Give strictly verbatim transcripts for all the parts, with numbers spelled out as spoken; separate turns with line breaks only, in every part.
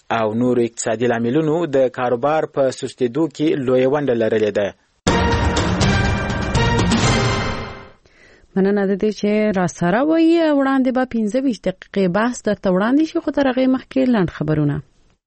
او نور اقتصادي لاملونو د کاروبار په سستېدو کې لویه ونډه لرلې ده.
مننه ده چې را سره وایي. وړاندې به پنځه ویشت دقیقې بحث درته وړاندې شي، خو تر هغې مخکې لنډ خبرونه.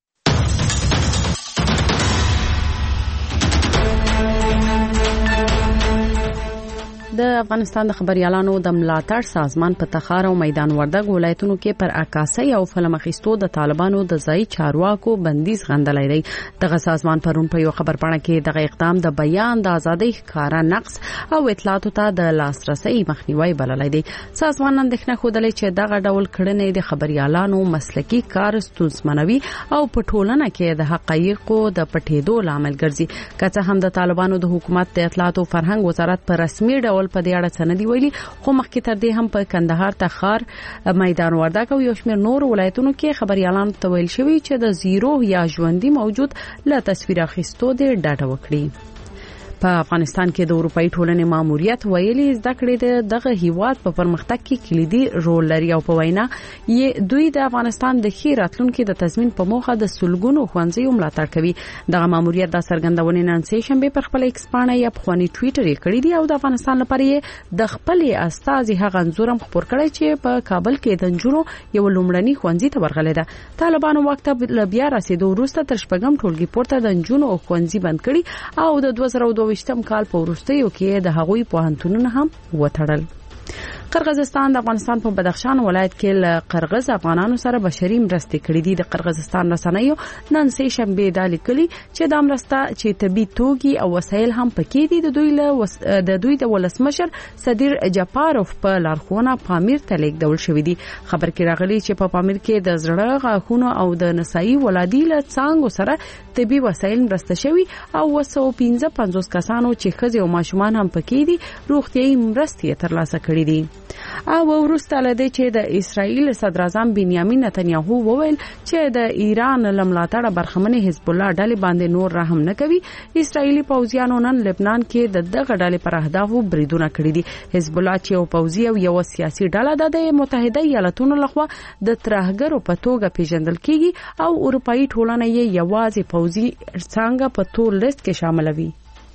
د افغانستان د خبريالانو د ملاتړ سازمان په تخار او میدان وردګ ولایتونو کې پر عکاسۍ او فلم اخیستو د طالبانو د ځای چارواکو بندیز غندلای دی. دغه سازمان پرون په یو خبرپاڼه کې دغه اقدام د بیان د ازادۍ ښکارا نقص او اطلاعاتو ته د لاسرسي مخنیوي بللی دی. سازمان اندېښنه ښودلې چې دغه ډول کړنې د خبريالانو مسلکي کار ستونزمنوي او په ټولنه کې د حقایقو د پټېدو لامل ګرځي. که څه هم د طالبانو د حکومت د اطلاعاتو فرهنګ وزارت په رسمي ډول په دې اړه څه نه دی ویلي، خو مخکې تر دې هم په کندهار، تخار، میدان وردګ او یو شمېر نور ولایتونو کې خبريالانو ته ویل شوی چې د زیرو یا ژوندۍ موجود له تصویر اخیستو د ډاډه وکړي. په افغانستان کې د اروپאי ټولنې ماموریت ویلي زده کړې د دغه هیواد په پرمختګ کې کلیدي رول لري او په وینا یې دوی د افغانستان د ښې راتلونکي د تضمین په موخه د سلګونو ښوونځیو ملاتړ کوي. دغه ماموریت د څرګندونې نن سه شنبه پر خپل ایکس پاڼه یا پخوانی ټویټر یې کړی دی او د افغانستان لپاره یې د خپل استازي هغه انځورم خبر کړی چې په کابل کې د نجونو یو لومړني ښوونځي ته ورغلې ده. طالبانو وخت له بیا رسیدو وروسته تر شپږم ټولګي پورته د نجونو ښوونځي بند کړي او د دوه زره دوه ویشتم کال په وروستیو کې د هغوی پوهنتونونه هم وتړل. قرغیزستان د افغانستان په بدخشان ولایت کې له قرغیز افغانانو سره بشري مرستې کړې دي. د قرغیزستان رسنیو نن سه شنبه د لیکلي چې د مرسته چې طبي توکي او وسایل هم پکې دي. د دوی له وس... د دوی د ولسمشر صدیر جپاروف په لارښوونه پامیر ته لیږدول شوې دي. خبر کې راغلي چې په پامیر کې د زړه غاښونو او د نسایي ولادي له څانګو سره طبي وسایل مرسته شوي او وسو پنځه پنځوس کسانو چې ښځې او ماشومان هم پکې دي روغتيایي مرستې ترلاسه کړې دي. او وروسته لدې چې د اسرائیل صدر اعظم بنیامین نتنیاهو وویل چې د ایران لملاتړه برخمنې حزب الله ډلې باندې نور رحم نه کوي. اسرائیلي پوځیانو نن لبنان کې د دغه ډلې پر اهدافو بریدونه کړي دي. حزب الله چې یو پوځي او یو سیاسي ډله ده د متحده ایالاتونو لخوا د ترهګرو په توګه پیژندل کیږي او اروپאי ټولنه یې یوازې پوځي څنګه په تور لیست کې شاملوي.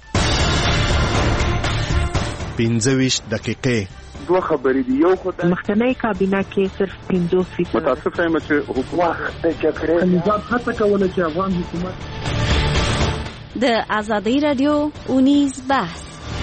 پنځه ویشت دقیقې
دوه خبرې دي. یو خو د
مخکنی کابینه کې صرف پنځوس فیصد
متاسفه یم چې حکومت د جګړې نظام هڅه کوله چې افغان حکومت
د ازادي رادیو اونیز بحث.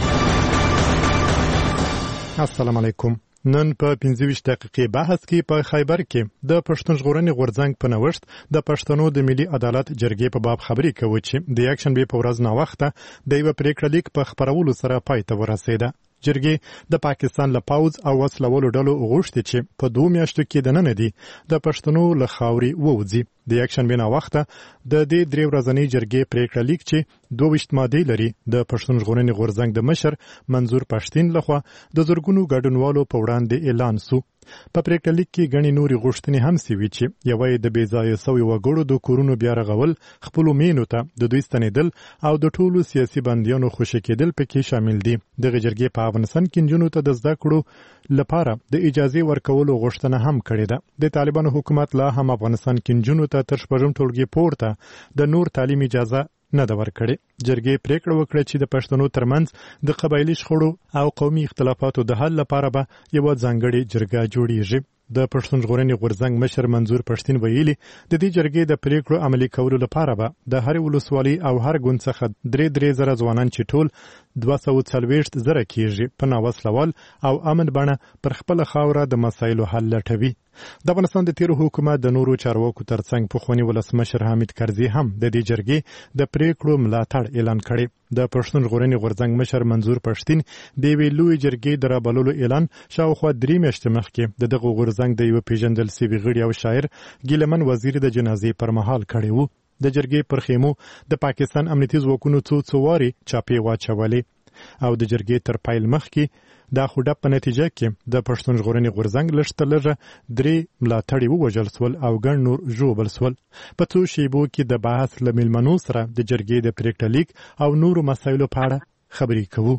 السلام علیکم. نن په پنځه ویشت دقیقې بحث کې په خیبر کې د پښتون ژغورنې غورځنګ په نوښت د پښتنو د ملي عدالت جرګې په باب خبرې کوي چې د یک شنبه په ورځ نه وخته د یو پریکړه لیک په خبرولو سره پای ته ورسېده. جرګې د پاکستان له پاوز او وسلوالو ډلو غوښتي چې په دوه میاشتو کې د نن دی د پښتنو له خاوري ووځي. د یک شنبه نه وخته د دې درې ورځنۍ جرګې پریکړه لیک چې دوه ویشت ماده لري د پښتون ژغورنې غورځنګ د مشر منظور پښتين لخوا د زرګونو ګډونوالو په وړاندې اعلان سو. په پریکړه لیک کې غني نوري غوښتنې هم سوي چې یوه د بې ځایه سوي وګړو د کورونو بیا رغول، خپل مینو ته د دوی ستنېدل او د ټولو سیاسي بندیانو خوشي کېدل پکې شامل دي. دغه جرګې په افغانستان کې نجونو ته د زده کړو لپاره د اجازه ورکولو غوښتنه هم کړې ده. د طالبانو حکومت لا هم افغانستان کې نجونو ته تر شپږم ټولګي پورته د نور تعلیم اجازه نه ده ورکړې. جرګې پریکړه وکړه چې د پښتنو ترمنځ د قبایلی شخړو او قومي اختلافاتو د حل لپاره به یو ځانګړی جرګه جوړیږي. د پښتون ژغورنې غورځنګ مشر منظور پښتين ویلي د دې جرګې د پریکړو عملي کولو لپاره به د هر ولسوالۍ او هر ګوند څخه درې درې زره ځوانان چې ټول دوه سوه څلوېښت زره کېږي په ناوسلوال او امن بڼه پر خپل خاوره د مسایلو حل لټوي. د افغانستان د تیرو حکومت د نورو چارواکو ترڅنګ پخوانی ولسمشر حامد کرزي هم د دې جرګې د پریکړو ملاتړ اعلان کړی. د پښتون ژغورنې غورځنګ مشر منظور پښتين د یوې لویې جرګې د رابللو اعلان شاوخوا درې میاشتې مخکې د دغه غورځنګ د یو پیژندل سوي غړي او شاعر ګیلمن وزیر د جنازې پر مهال کړی وو. د جرګې پر خیمو د پاکستان امنیتي ځواکونو څو څو واري چاپې واچولې او د جرګې تر پایل مخکې دا خوډه په نتیجه کې د پښتون ژغورنې غورځنګ لږ لږه درې ملاتړي ووژل سول او ګڼ نور ژوبل سول. په څو شیبو کې د بحث له میلمنو سره د جرګې د پریکړه لیک او نورو مسایلو په اړه خبرې کوو.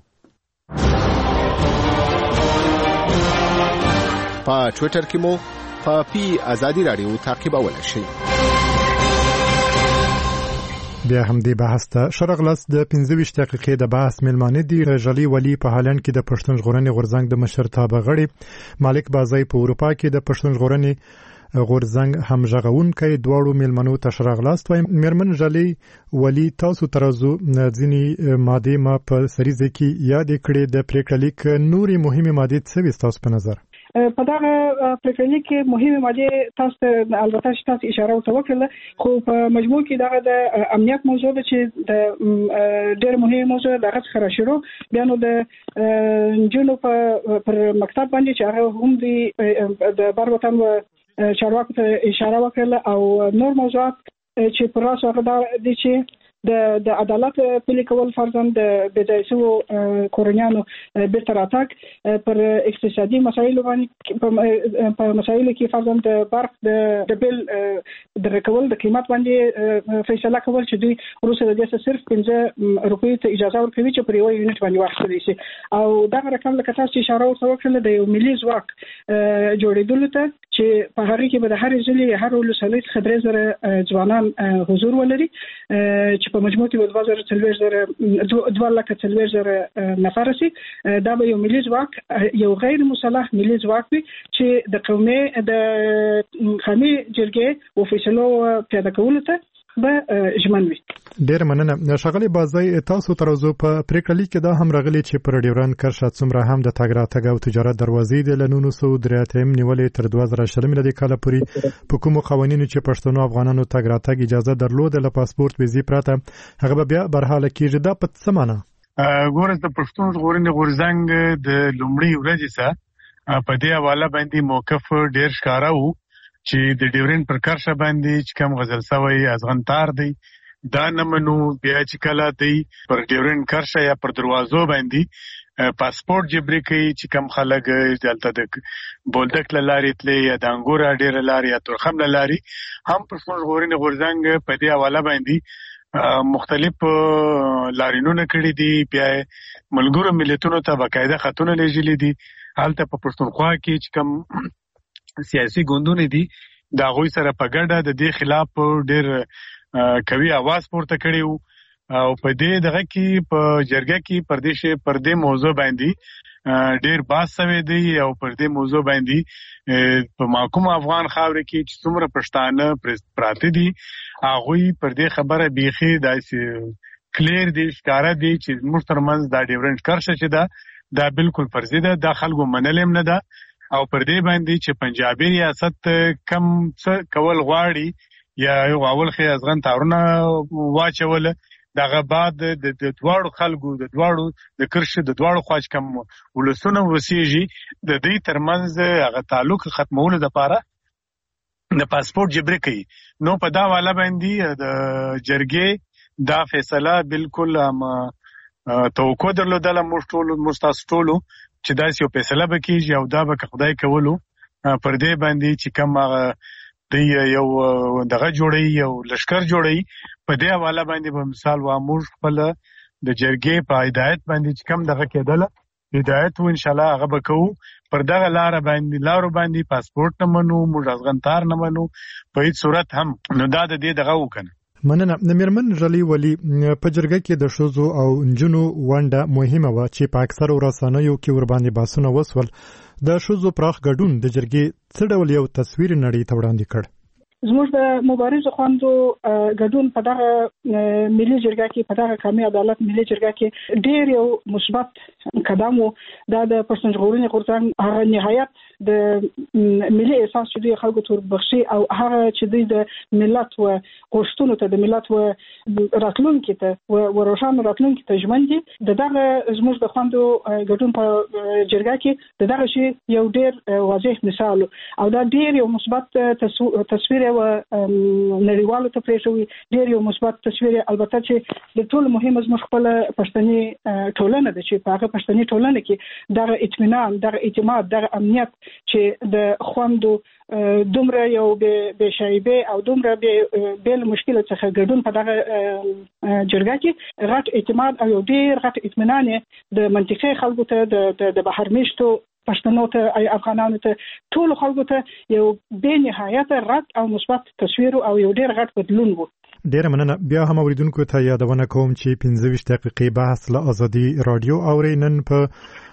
په ټویټر کې مو په پی ازادي رادیو تعقیبولای شئ.
بیا هم دی بحث ته شرغلس د پنځه ویشت دقیقې د بحث ملمانه دی رجلی ولی په هالند کې د پښتون ژغورنې غورځنګ د مشرتابه غړي مالک بازی په اروپا کې د پښتون ژغورنې غورځنګ هم ژغونکي دواړو ملمنو ته شرغلس وای مرمن جلی ولی تاسو ترازو ځینی ماده ما په سریزه کې یاد کړې د پریکړلیک نوري مهمه ماده څه تاسو په نظر
په دغه پریکړلیک کې مهمه ماده تاسو البته تاسو اشاره وکړه خو په مجموع کې دغه د امنیت موضوع ده چې د ډېر مهمه موضوع دغه څخه شروع بیا نو د جنو په پر مکتب باندې چې هغه هم دی د بار وطن چارواکو ته اشاره وکړه او نور موضوعات چې پر راسو هغه دي چې د د عدالت پلي کول فرضاً د بدایسو کورنیانو بیرته راتګ پر اقتصادي مسایلو باندې په مسایلو کې فرضاً د برق د بیل د رکول د قیمت باندې فیصله کول چې دوی روسه د دې صرف پنځه روپۍ ته اجازه ورکوي چې پر یو یونټ باندې واخلي شي او دا رقم لکه تاسو اشاره وکړه د یو ملي ځواک جوړېدل ته چې په هغه کې به د هر ځلې هر ولسوالۍ څخه درې زره ځوانان حضور ولري چې په مجموع کې دوه زره څلور زره دوه لکه څلور زره نفر سي دا به یو ملي ځواک یو غیر مسلح ملي ځواک وي چې د قومي د خامي جرګې او فیصلو پیاده کولو ته به ژمن وي.
ډیر مننه شغلې بازی تاسو ترازو په پریکړلیک کې دا هم راغلي چې پر ډیورن کرښه څومره هم د تګ راتګ او تجارت دروازې د لنونو سو درېاتم نیولې تر دوه زره شل ملي کال پورې په کومو قوانینو چې پښتنو افغانانو تګ راتګ اجازه درلوده له پاسپورت ویزي پراته هغه بیا برحاله کېږي دا په څه معنی
ګورز د پښتون ژغورنې غورځنګ د لومړي ورځې سره په دې حواله باندې موقف ډیر ښکارا وو چې د ډیورن پر کرښه باندې چې کوم غزل سوی ازغنتار دی دا نمنو بیا چې کله دی پر ډیورن کرښه یا پر دروازو باندې پاسپورت جبري کوي چې کوم خلک دلته د بولدک لارې تلې یا د انګور ډیر لارې یا ترخم لارې هم پښتون ژغورنې غورځنګ په دې حواله باندې مختلف لارینونه کړي دي بیا ملګرو ملتونو ته باقاعده خطونه لېږلي دي هلته په پښتونخوا کې چې کوم سیاسي ګوندونه دي دا غوي سره په ګډه د دې خلاف ډېر کوي आवाज پورته کړی وو او په دې دغه کې په جرګه کې پردیش پر دې موضوع باندې ډېر باس سوي دي او پر دې موضوع باندې په محکوم افغان خاورې کې چې څومره پښتانه پراته دي هغه پر دې خبره بيخي داسې کلیر دي ښکارا دي چې موږ ترمنځ دا ډیورنټ کرښه چې دا دا بالکل فرضي ده دا خلکو منلم نه ده او پر دې باندې چې پنجابي ریاست کم څه کول غواړي یا یو اول خې ازغن تارونه واچول دغه بعد د دواړو خلکو د دواړو د کرښې د دواړو خواج کم ولسونه ورسیږي د دې ترمنځ هغه تعلق ختمولو لپاره د پاسپورت جبري کوي نو په دا والا باندې د جرګې دا فیصله بالکل توقع درلودله موږ ټول مستاسټولو چې دا یو فیصله وکړي او دا به خدای کولو پر دې باندې چې کوم د یو دغه جوړي یو لشکر جوړي په دې حواله باندې په مثال و امور خپل د جرګې په هدایت باندې چې کوم دغه کېدله هدایت و ان شاء الله هغه وکړو پر دغه لار باندې لارو باندې پاسپورت نه منو موږ ازغنتار نه منو په هیڅ صورت هم نو دا د دې دغه وکنه
مننه د میرمن جلی ولی په جرګه کې د شوزو او انجنو ونده مهمه و چې په اکثر ورسانیو کې ور باندې باسونه وسول د شوزو پراخ ګډون د جرګې څه ډول یو تصویر نړۍ ته وړاندې کړ
زموږ د مبارزو خوندو ګډون په دغه ملي جرګه کې په دغه قومي عدالت ملي جرګه کې ډېر یو مثبت قدم و دا د پښتون ژغورنې غورځنګ هغه نهایت د ملي احساس چې د خلکو تور بخشي او هغه چې د ملت و غوښتنو ته د ملت و راتلونکو ته و روښانه راتلونکو ته ژمن دي دغه زموږ د خوندو ګډون په جرګه کې دغه شی یو ډېر واضح مثال او دا ډېر یو مثبت تصویر و نړیوالو ته پریښوي ډېر یو مثبت تصویر البته چې د ټول مهمه زموږ خپل پښتني ټولنه ده چې په هغه پښتني ټولنه کې دغه اطمینان دغه اعتماد دغه امنیت چې د خوندو دومره یو به شایبه او دومره به بیل مشکل څخه ګډون په دغه جرګه کې غټ اعتماد او ډېر غټ اطمینان د منطقي خلکو ته د بهر میشتو پښتنو ته افغانانو ته ټول خلکو ته یو به نهایت غټ او مثبت تصویر او یو ډېر غټ بدلون وو
ډیره مننه. بیا هم اوریدونکو ته یادونه کوم چې پنځه ویشت دقیقې بحث له ازادي رادیو اوري. نن په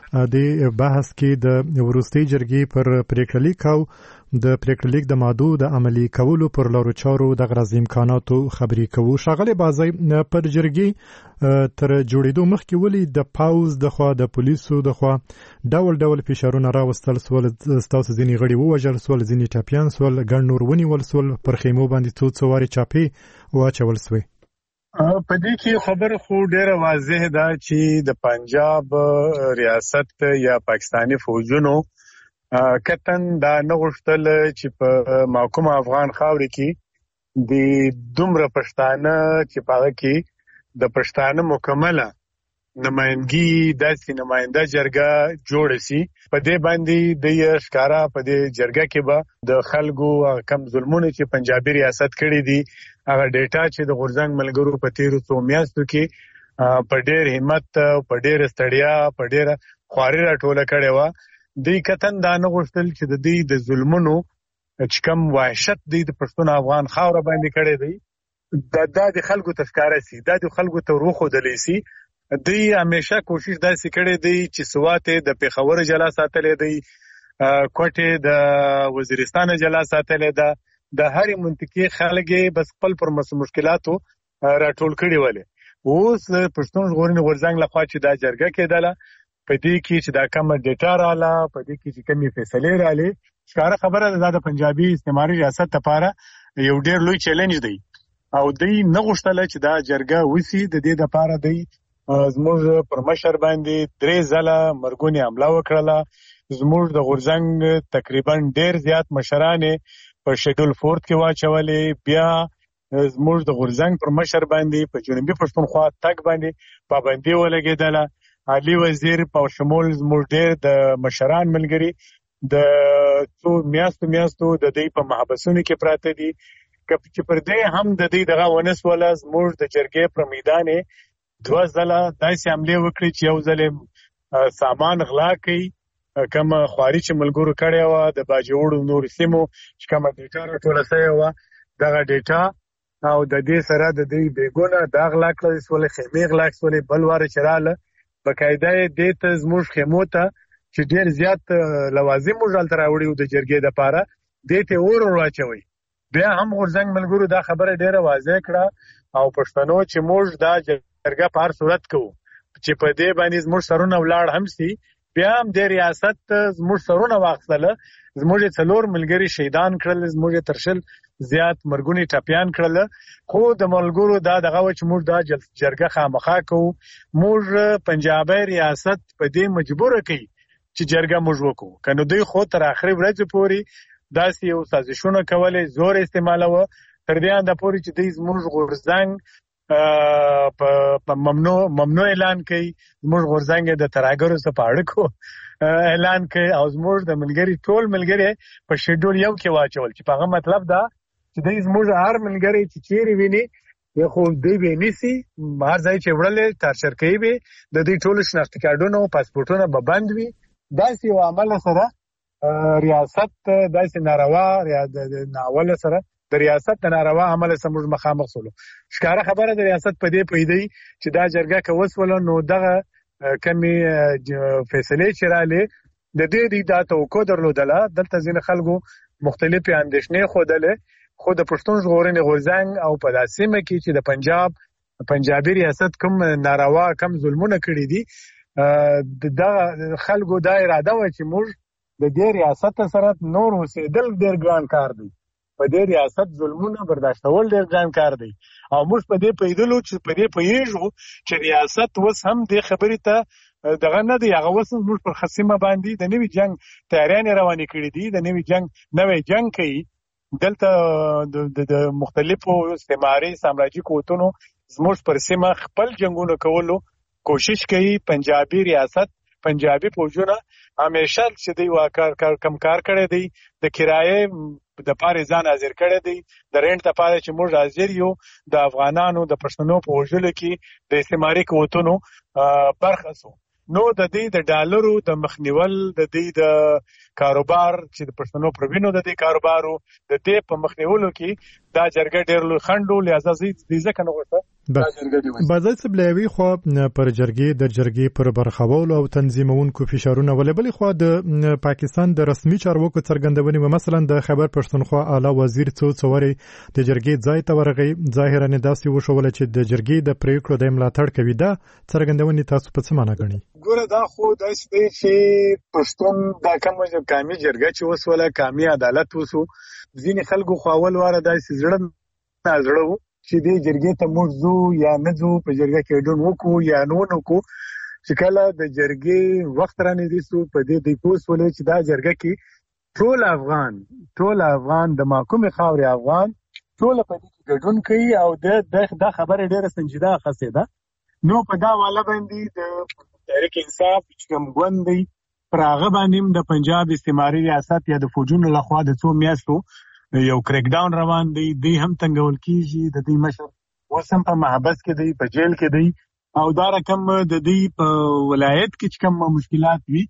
دې بحث کې د وروستي جرګې پر پریکړه لیک او د پریکړه لیک د مادو د عملي کولو پر لارو چارو د غرض امکاناتو خبرې کوو. ښاغلی بازي، پر جرګې تر جوړېدو مخکې ولې د پاوز د خوا د پولیسو د خوا ډول ډول فشارونه راوستل سول؟ ستاسو ځینې غړي ووژل سول، ځینې ټپیان سول، ګڼ نور ونیول سول، پر خیمو باندې څو څو وارې چاپې واچول سوې.
په دې کې خبر خو ډیره واضح ده چې د پنجاب ریاست یا پاکستانی فوجونو کتن دا نه غوښتل چې په محکومه افغان خاورې کې د دومره پښتانه چې په هغه کې د پښتانه مکمله نمائندګي داسې نماینده جرګه جوړه سي. په دې باندې د ښکارا په دې جرګه کې به د خلکو کم ظلمونه چې پنجابي ریاست کړی دي هغه ډیټا چې د غورځنګ ملګرو په تیرو څو میاشتو کې په ډېر همت او په ډېر ستړیا په ډېر خواري راټوله کړې وه. دوی کتن دا نه غوښتل چې د دوی د ظلمونو چې کوم وحشت دوی د پښتون افغان خاوره باندې کړی دی دا د خلکو ته ښکاره سي، دا د خلکو ته وروښودلی سي. دوی همیشه کوشش داسې کړی دی چې سوات د پېښور جلا ساتلی دی، کوټې د وزیرستان جلا ساتلی ده، د هرې منطقې خلک بس خپل پر مشکلاتو راټول کړي ولې. اوس پښتون ژغورنې غورځنګ لخوا چې دا جرګه کېدله په دې کې چې دا کومه ډیټا رااله، په دې کې چې کومې فیصلې رالې، ښکاره خبره ده دا د پنجابي استعماري ریاست لپاره یو ډېر لوی چیلنج دی او دوی نه غوښتله چې دا جرګه وسي. د دې لپاره دوی زموږ پر مشر باندې درې ځله مرګونې حمله وکړله. زموږ د غورځنګ تقریبا ډېر زیات مشران په شیډول فورت کې واچولې. بیا زموږ د غورځنګ پر مشر باندې په جنوبي پښتونخوا تګ باندې پابندي ولګېدله. علي وزیر په شمول زموږ ډېر د مشران ملګري د څو میاشتو میاشتو د دوی په محبسونو کې پراته دي چې پر دې هم د دوی دغه ونه سوله. زموږ د جرګې پر میدان دوه ځله داسې حملې وکړې چې یو ځل سامان غلا کوي، کوم خواري چې ملګرو کړې وه د باجوړو نورو سیمو چې کومه ډیټا راټوله سوې وه دغه ډیټا او د دې سره د دوی بېګونه دا غلا کړل سولې، خیمې غلا سولې. بل واره چې راله بقاعده دې ته زموږ خیمو ته چې ډېر زیات لوازم موږ هلته راوړي وو د جرګې دپاره دې ته اور ور واچوئ. بیا هم غورځنګ ملګرو دا خبره ډېره واضح کړه او پښتنو چې موږ دا جرګه په هر صورت کوو چې په دې باندې زموږ سرونه ولاړ هم سي. بیا هم د ریاست زموږ سرونه واخیستله، زموږ څلور ملګري شهیدان کړل، زموږ تر شل زیات مرګونې ټپیان کړل. خو د ملګرو دا دغه و چې موږ دا جرګه خامخا کوو. موږ پنجابي ریاست په دې مجبوره کوي چې جرګه موږ وکړو، که نو دوی خو تر آخري ورځې پورې داسې یو سازشونه کولې، زور استعمالوه تر دې انده پورې چې دوی زموږ غورځنګ په ممنوع ممنوع اعلان کوي، زموږ غورځنګ د ترهګرو سره په اړیکو اعلان کوي او زموږ د ملګري ټول ملګري په شیډول یو کې واچول چې په هغه مطلب دا چې دوی زموږ هر ملګري چې چیرې ویني یا خو دوی به نیسي، هر ځای چې وړلې تارچر کوي به د دوی ټول شناختي کارډونه او پاسپورټونه به بند وي. داسې یو عمل سره ریاست داسې ناروا د ناوله سره د ریاست د ناروا عمل سره موږ مخامخ سولو. ښکاره خبره د ریاست په دې پیدي چې دا جرګه که وسوله نو دغه کمې فیصلې چې رالې د دې د توقع درلودله. دلته ځینې خلکو مختلفې اندېښنې ښودلې، خو د پښتون ژغورنې غورځنګ او په داسې سیمه کې چې د پنجاب پنجابي ریاست کوم ناروا کم ظلمونه کړي دي د خلکو دا اراده وه چې موږ د دې ریاست سره نور اوسېدل ډېر ګران کار دی، په دې ریاست ظلمونه برداشتول ډېر ګران کار دی او موږ په دې پوهېدلو چې په دې پوهېږو چې ریاست اوس هم دې خبرې ته دغه نه دی، هغه اوس موږ پر خصیمه باندې د نوي جنګ تیاریانې روانې کړي دي، د نوي جنګ نوی جنګ کوي. دلته د مختلفو استعماري سامراجي قوتونو زموږ پر سیمه خپل جنګونه کولو کوشش کوي. پنجابي ریاست پنجابي فوجونه همیشه چې دوی کم کار کړی دی، د کرایې د پاره ځان حاضر کړی دی، د رینټ د پاره چې موږ حاضر یو د افغانانو د پښتنو په وژلو کې د استعماري قوتونو برخه سو. نو د دې د ډالرو د مخنیول د دې د کاروبار چې د پښتنو پر وینو د دې کاروبارو د دې په مخنیولو کې دا جرګه ډېر لوی خنډ و، لهذا زه دې ځکه نه غوښته دا جرګه دې وشي.
بازار صاحب له یوې خوا پر جرګې د جرګې پر برخوالو او تنظیمونکو فشارونه ولې بلې خوا د پاکستان د رسمي چارواکو څرګندونې و، مثلا د خیبر پښتونخوا اعلی وزیر څو څوري د جرګې ځای ته ورغی، ظاهرا داسې وشول چې د جرګې د پریکړو د ملاتړ کوي. دا څرګندونې تاسو په څه معنی ګڼئ؟
ګوره دا خو داسې دی چې پښتون دا کومه قامي جرګه چې وسوله قامي عدالت وسو، ځینې خلکو خو اول واره داسې زړه نه زړه و چې دې جرګې ته موږ ځو یا نه ځو، په جرګه کې ګډون وکړو یا نه ونکړو. چې کله د جرګې وخت رانږدې سو په دې دوی پوه شولې چې دا جرګه کې ټول افغان ټول افغان د محکومې خاورې افغان ټول په دې کې ګډون کوي او دا خبره ډېره سنجیده اخیستې ده. نو په دا والا باندې د تحریک انصاف چې کوم ګوند دی پر هغه باندې د پنجاب استعماري ریاست یا د فوجونو لخوا د څو میاشتو یو کریک ډاون روان دی، دی هم تنګول کیږي. د دې مشر اوس هم په محبس کې دی، په جیل کې دی، او دا رقم د دې په ولایت کې چې کوم مشکلات وي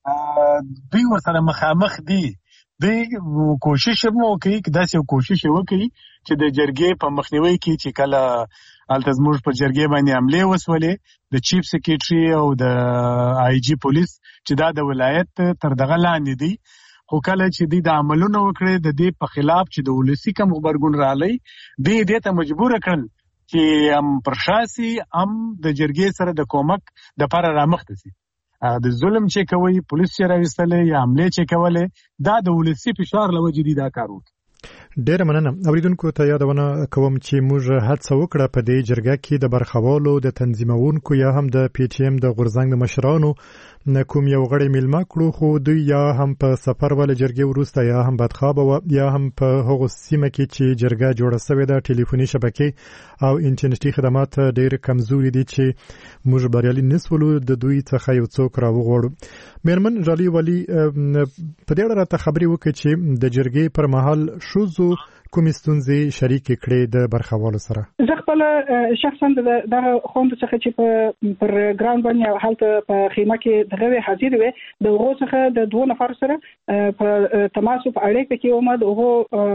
دوی ورسره مخامخ دي. دوی کوشش مو کوي چې داسې کوشش وکړي چې د جرګې په مخنیوي کې چې کله هلته زموږ په جرګې باندې حملې وسولې د چیف سیکریټري او د آی جي پولیس چې دا د ولایت تر دغه لاندې دي، خو کله چې دوی د عملونه وکړي د دې په خلاف چې د ولسي کوم غبرګون رالی، دوی دې ته مجبور کړل چې هم پرشاسي هم د جرګې سره د کومک د لپاره رامخته شي. د ظلم چې کوي پولیس چې راوستلې یا حملې چې کولې دا د ولسي فشار له وجې دي دا کار وکړي.
ډیره مننه. اوریدونکو ته یادونه کوم چې موږ هڅه وکړه په دې جرګه کې د برخوالو د تنظیمونکو یا هم د پی ټی ایم د غورځنګ د مشرانو کوم یو غړي میلمه کړو، خو دوی یا هم په سفر ول جرګې وروسته یا هم بدخوابه و یا هم په هغو سیمه کې چې جرګه جوړه شوې ده ټلیفوني شبکې او انټرنیټي خدمات ډېر کمزوري دي چې موږ بریالي نسولو د دوی څخه یو څوک راوغواړو. میرمن جالي ولی په دې اړه راته خبرې وکړي چې د جرګې پر مهال ښځو کومې ستونزې شریکې کړې د برخوالو سره؟
زه خپل شخصا دغه خوند څخه چې په پر ګراوند باندې هلته په خیمه کې دغه حاضر وي د هغو څخه د دوه نفر سره په تماس په اړیکه کې ومه د هغو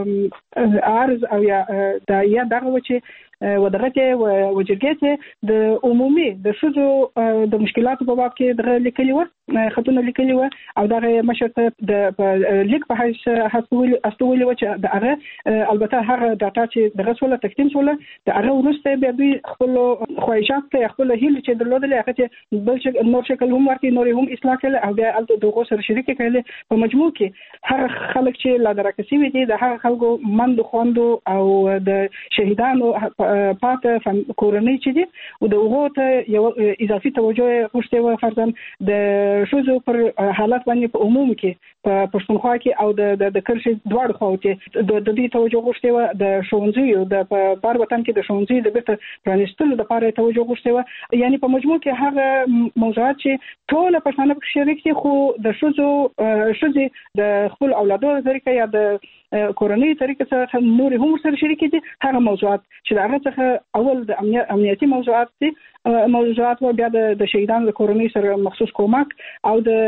عرض او یا د یا دغه و چې ودغه کې وجرګې ته د عمومي د ښځو د مشکلاتو په باب کې دغه لیکلي و خطونه لیکلي و او دغه مشر ته د لیک په حیث هڅول استولي و چې دغه البته هغه ډاټا چې دغه سوله تقدیم سوله د هغه وروسته بیا دوی خپل خواهشات ته خپل هیله چې درلودلې هغه چې بل شکل نور شکل هم ورکړي نور هم اصلاح کړي او بیا البته دغه سره شریک کړي. په مجموع کې هغه خلک چې لا درکسي وي دي د هغه خلکو مند خوندو او د شهیدانو پاته کورنۍ چې دي او دغه ته یو اضافي توجه غوښتي و فرضاً د شوزو پر حالت باندې په عموم کې په پښتونخوا کې او د د کرشي دواړو خواو کې د دې توجه غوښتي و د ښوونځیو د بار وطن کې د ښوونځي د بیرته پرانیستلو لپاره توجه غوښتي و. یعنی په مجموع کې هغه موضوعات چې ټول پښتانه په شریک دي خو د شوزو شوزي د خپل اولادو طریقه یا د کورنۍ طریقه سره نور هم سره شریک دي هغه موضوعات چې هغه څخه اول د امنیتي موضوعات دي موضوعات و بیا د شهیدانو د کورنۍ سره مخصوص کومک او د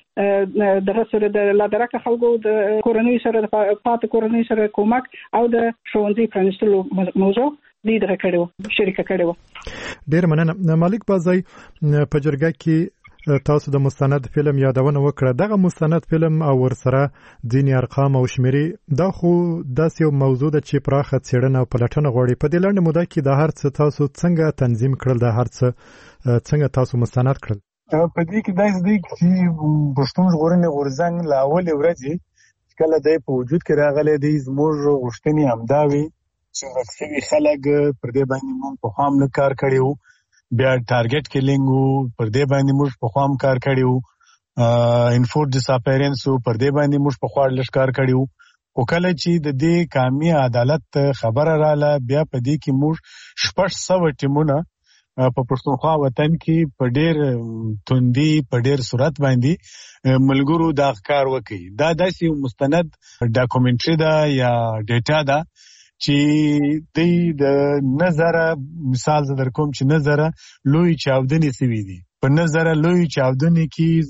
دغه سره د لادرکه خلکو د کورنۍ سره د پاتې کورنۍ سره کومک او د ښوونځي پرانیستلو موضوع دې دغه کړو شریکه کړو.
ډیر مننه. مالک بازای په جرګه کې تاسو د مستند فلم یادونه وکړه. دغه مستند فلم او ورسره ځینې ارقام او شمیرې دا خو داسې یو موضوع ده چې پراخه څېړنه او پلټنه غواړي. په دې لنډه موده کې دا هر څه تاسو څنګه تنظیم کړل؟ دا هر څه څنګه تاسو مستند کړل؟
په دې کې داسې دی چې پښتون ژغورنې غورځنګ له اولې ورځې کله دی په وجود کې راغلی دی زموږ غوښتنې همدا وي چې ورک شوي خلک پر دې باندې موږ پخوا هم کار کړی وو، بیا ټارګټ کیلینګ وو پر دې باندې موږ پخوا هم کار کړی وو، انفورس ډیساپیرنس وو پر دې باندې موږ پخوا لږ کار کړی وو. خو کله چې د دې قامي عدالت خبره رااله بیا په دې کې موږ شپږ سوه ټیمونه په پښتونخوا وطن کې په ډېر توندي په ډېر سرعت باندې ملګرو دا کار وکړي. دا داسې مستند ډاکومنټري ده یا ډیټا ده چې د نظر مثال زه در کوم چې نظر لوی چاودنې سوي دي په نظر لوی چاودنې کې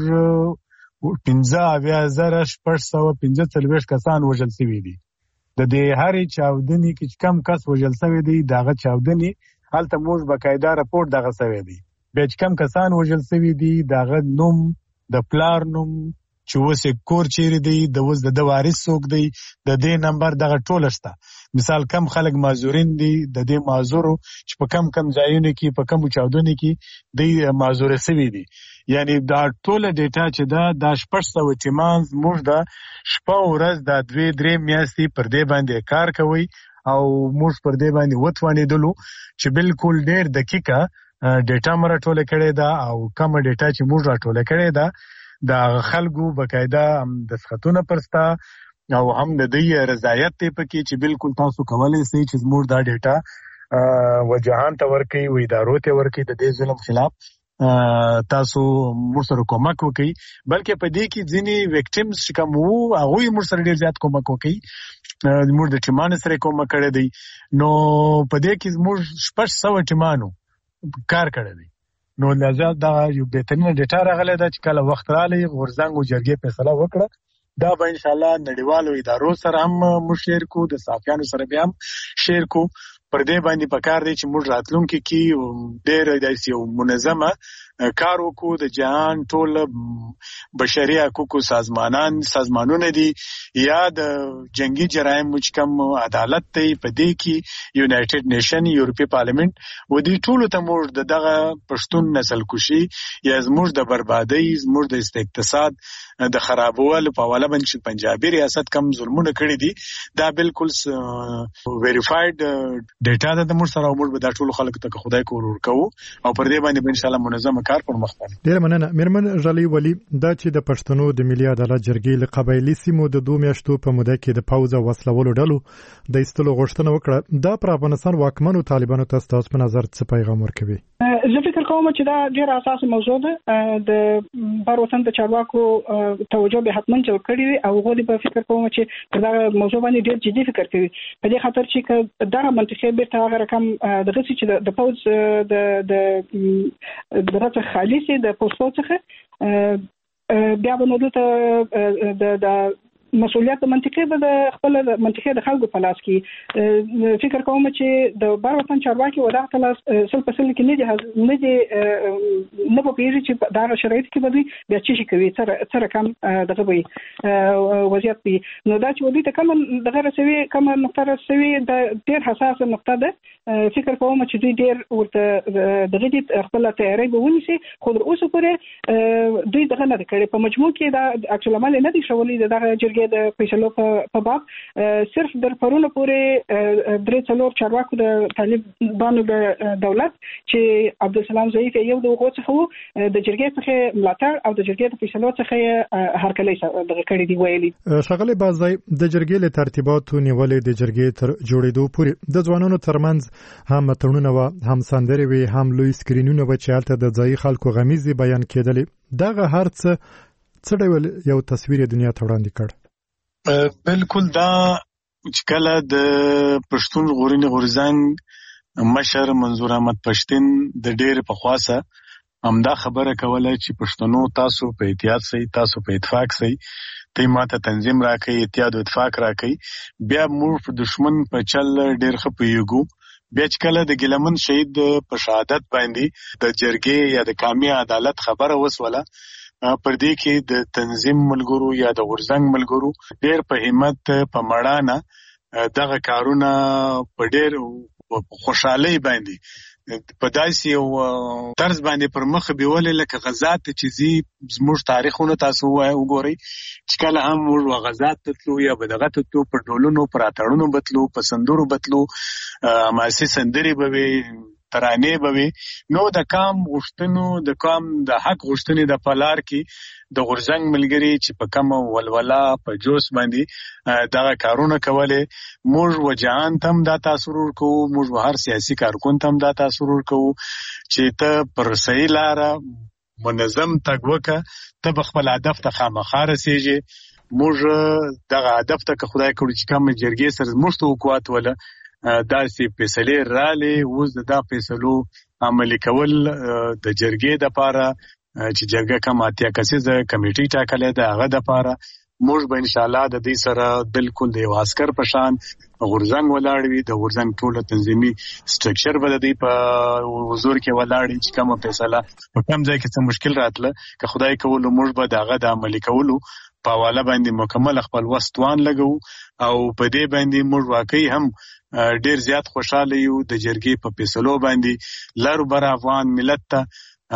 زموږ پنځه اویا زره شپږ سوه پنځه څلوېښت کسان وژل شوي دي. د دې هرې چاودنې کې چې کم کس وژل شوی دی دغه چاودنې هلته موږ باقاعده راپورټ دغه شوی دی. بیا چې کم کسان وژل شوي دي دغه نوم د پلار نوم چې اوس یې کور چیرې دی د اوس د ده وارث څوک دی د دې نمبر دغه ټوله شته. مثال کم خلک معذورین دي د دې معذورو چې په کم کم ځایونو کې په کمو چاودنو کې دوی معذوره شوي دي. یعنی دا ټوله ډیټا چې ده دا شپږ سوه ټیمان زموږ د شپه ورځ دا دوې درې میاشتې پر دې باندې کار کوي او موږ پر دې باندې وتوانېدلو چې بالکل ډېر دقیقه ډیټا مو راټوله کړې ده او کومه ډیټا چې موږ راټوله کړې ده د خلکو باقاعده دستخطونه پرسته او هم د دوی رضایت دی پکې چې بالکل تاسو کولی شئ چې زموږ دا ډیټا وجهان ته ورکړئ و ادارو ته ورکړئ د دې ظلم خلاف تاسو موږ سره کومک وکړئ. بلکې په دې کې ځینې ویکټیمز چې کوم وو هغوی موږ سره ډېر زیات کومک وکړئ. موږ د ټیمانو سره کومک کړی دی. نو په دې کې زموږ شپږ سوه ټیمانو کار کړی دی. نو لازم دا یو بهترینه ډیټا راغلی ده چې کله وخت رالی غورځنګ او جرګې فیصله وکړه دا به انشاءالله نړیوالو ادارو سره هم موږ شیر کو د صحافیانو سره بیا هم شیر کو. پر دې باندې پکار دی چې موږ راتلونکي کې ډېر داسې یو منظمه کار وکړو. د جهان ټول بشري حقوقو سازمانان سازمانونه دي یا د جنگي جرایم چې کوم عدالت دی په دې کې یونایټډ نیشن یورپي پارلمنت و دې ټولو ته موږ د دغه پښتون نسل کشي یا زموږ د بربادۍ زموږ د اقتصاد د خرابولو په حواله باندې چې پنجابي ریاست کم ظلمونه کړي دي دا بالکل ویریفاید ډیټا ده د موږ سره او موږ به دا ټولو خلکو ته خدای کور ورکوو او پر دې باندې به انشاءالله منظمه کار پر مخ وړو.
ډېره مننه. میرمن ژالی ولي دا چې د پښتنو د ملي عدالت جرګې له قبایلي سیمو د دوه میاشتو په موده کې د پوځ او وسلولو ډلو د ایستلو غوښتنه وکړه دا پر افغانستان واکمنو طالبانو ته ستاسو په نظر څه پیغام ورکوي؟
زه فکر کوم چې دا ډېره اساسي موضوع ده. د بهر وطن د چارواکو توجه به حتما جوړ کړی وي او هغوی به فکر کوم چې پر دا موضوع باندې ډېر جدي فکر کوي په دې خاطر چې دغه منطقه بیرته هغه رقم د غسی چې د پوز د د درته خالصي د پوسټو څخه بیا به نو ته د د مسؤلیت منطقي به د خپل منطقي د خلکو په لاس کې فکر کوم چې د بهر وطن چارواکي ودا تلاس سل په سل کې نه دي نه دي نه په پیږي چې دا شرایط کې به دوی بیا چې کوي تر تر کم دغه وي وضعیت وي. نو دا چې ودی ته کوم دغه رسوي کوم نقطه رسوي د ډېر حساس نقطه ده. فکر کوم چې دوی ډېر ورته دغه دي خپل تیاری به ونیسي خو تر اوسه پورې دوی دغه نه کړي په مجموع کې دا اکچوال عمل نه دي شولې دغه جرګې د فیصلو په باب صرف در پرونه پورې درې څلور چارواکو د طالبانو د دولت چې عبدالسلام ضعیف یو د وغو څخه د جرګې څخه ملاتړ او د جرګې د فیصلو څخه هرکلی دغه کړي دی ویلي.
ښاغلی بازای د جرګې له ترتیباتو نیولې د جرګې تر جوړېدو پورې د ځوانانو ترمنځ هم متنونه وه هم سندرې وې هم لوی سکرینونه وه چې هلته د ځایي خلکو غمیزې بیان کېدلې. دغه هر څه څه ډول یو تصویر دنیا ته وړاندې کړ؟
بالکل دا چې کله د پښتون ژغورنې غورځنګ مشر منظور احمد پښتین د ډېر پخواسه همدا خبره کوله چې پښتنو تاسو په احتیاط سئ تاسو په اتفاق سئ تی ماته تنظیم راکړئ اتحاد او اتفاق راکړئ بیا موږ په دشمن په چل ډېر ښه پوهېږو. بیا چې کله د ګیلمن شهید په شهادت باندې د جرګې یا د قومي عدالت خبره وسوله پر دې کې د تنظیم ملګرو یا د غورځنګ ملګرو ډېر په همت په مړانه دغه کارونه په ډېر خوشحالۍ باندې په داسې یو طرز باندې پر مخ بیولې لکه غزات چې زی زموږ تاریخونه تاسو وګورئ چې کله هم موږ غزات ته تلو یا به دغه ته تلو پر ډولونو پر اتړونو به تلو په سندرو به تلو حماسي سندرې به وي ترانې به وي. نو د قام غوښتنو د قام د حق غوښتنې د پلار کې د غورځنګ ملګري چې په کومه ولوله په جوش باندې دغه کارونه کولې موږ وجهان ته هم دا تاثر ورکوو موږ هر سیاسي کارکون ته هم دا تاثر ورکوو چې ته پر صحیح لاره منظم تګ وکړه ته به خپل هدف ته خامخا رسېږې. موږ دغه هدف ته که خدای کړو چې کومه جرګې سره زموږ ته وکواتوله داسې فیصلې رالې، اوس د دا فیصلو عملي کول د جرګې د پاره چې جرګه کوم اتیا کسیزه کمیټي ټاکلې ده هغه د پاره موږ به ان شاء الله د دې سره بالکل د یو عسكر په شان غورځنګ ولاړ وي. د غورځنګ ټوله تنظیمي سټرکچر به د دې په حضور کې ولاړ وي چې کومه فیصله په کوم ځای کې څه مشکل راتله که خدای کول موږ به دغه د عملي کولو په حواله باندې مکمل خپل وستوان لګو او په دې باندې موږ واقعي هم ډیر زیات خوشاله یو د جرګې په فیصلو باندې. لارو بر افغان ملت ته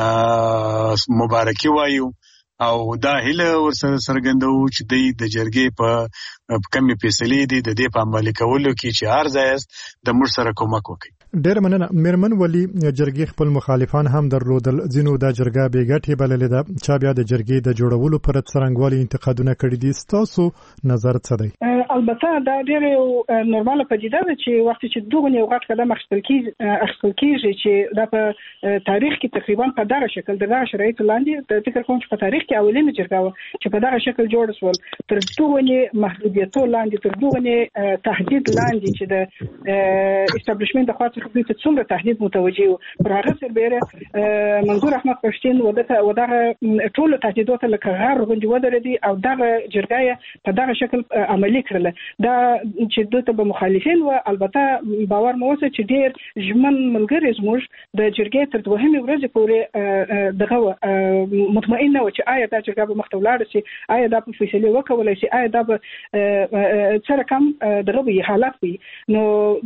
مبارکي وایو او دا هیله ورسره څرګندو چې د جرګې په کمی فیصلې دي د دې په عملي کولو کې چې هر ځای است د موږ سره کومک وکړي.
ډېر مننه. میرمن ولي جرګې خپل مخالفان هم درلودل، ځینو دا جرګه بې ګټې بللې ده، چا بیا د جرګې د جوړولو پر څرنګوالي انتقادونه کړي دي. ستاسو نظر څه دی؟
البته دا ډېر نورماله پدیده ده چې وخت چې دغه یو غټ قدم اخیستل کیږي اخیستل کیږي چې دا په تاریخ کې تقریبا په دغه شکل د شرایطو لاندې د فکر کوم چې په تاریخ کې اولینه جرګه چې په دغه شکل جوړ شول تر دغه محدودیتو لاندې تر دغه تهدید لاندې چې د استابلیشمنت د خاطر خپل ته څومره تهدید متوجه پر هغه سربېره منظور احمد پښتين ودغه ودغه ټول تهدیدات لکه غر غونډه ودرېدي او دغه جرګه په دغه شکل عملي کړل. دا چې دوی ته مخالفین و البته باور مو وسه چې ډېر ژمن ملګری زموږ د جرګې تر دوهمې ورځې پورې دغه مطمئن و چې آیا دا جرګه به مخته ولاړ شي، آیا دا په فیصله وکولای شي، آیا دا به سره کم دغه حالت وي. نو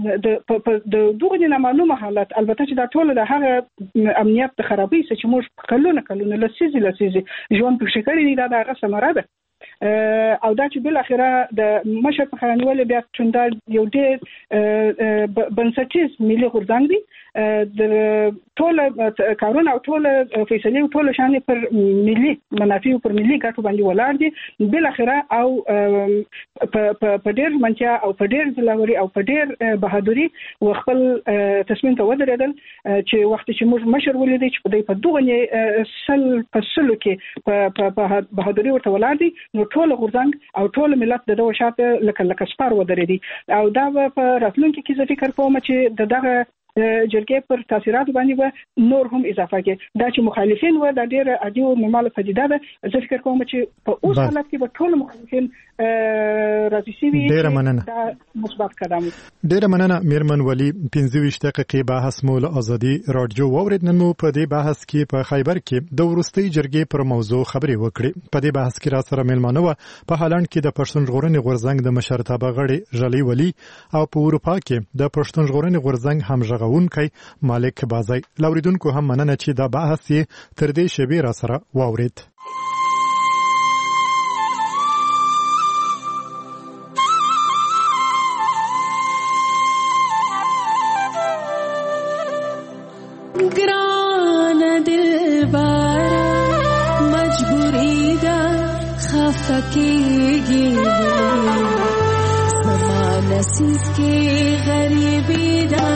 د دغه نه معلومه حالت البته چې دا ټول د هغه امنیت د خرابۍ چې موږ کلونه کلونه لسیزي لسیزي ژوند په شکل دی دا د ثمره ده او دا چې بل اخره د مشر په خرانول بیا چوندار یو ډېر بنسټیز ملي غورځنګ دی د ټول کارونه او ټول فیصلې او ټول شان پر ملي منافع او پر ملي ګټو باندې ولاړ دي. بل اخره او په ډېر منچا او په ډېر ځلاوري او په ډېر بهادری وخپل تصمیم ته ودرېدل چې وخت چې موږ مشر ولیدي چې په دې په دغه سل په سلو کې په بهادری ورته ولاړ دي. نو ټول غورځنګ او ټول ملت دغه شاته لکه لکه سپار ودرېدي او دا په راتلونکي کې زه فکر کوم چې دغه جرګې پر تاثیرات باندې به نور هم اضافه کې دا چې مخالفین و دا ډېر عادي او نورمال پدیده ده. زه فکر کوم چې په اوس حالت کې به ټول مخالفین راځي سي وي.
ډېر مننه.
دا مثبت قدم.
ډېر مننه میرمن ولي. پنځه ویشت دقیقې بحث مو له ازادي رادیو واورید. نن مو په دې بحث کې په خیبر کې د ورستۍ جرګې پر موضوع خبرې وکړې. په دې بحث کې را سره میلمانه و په هالند کې د پښتون ژغورنې غورځنګ د مشرتابه غړي ژلۍ ولي او په اروپا کې د پښتون ژغورنې غورځنګ همغږي غونکی مالک بازی. لاوریدونکو هم مننه چې دا بحث یې تر دې شبي را سره واورید.
ګران دلبر مجبوری ده خفه کېږي زما نصیب کې غریبي ده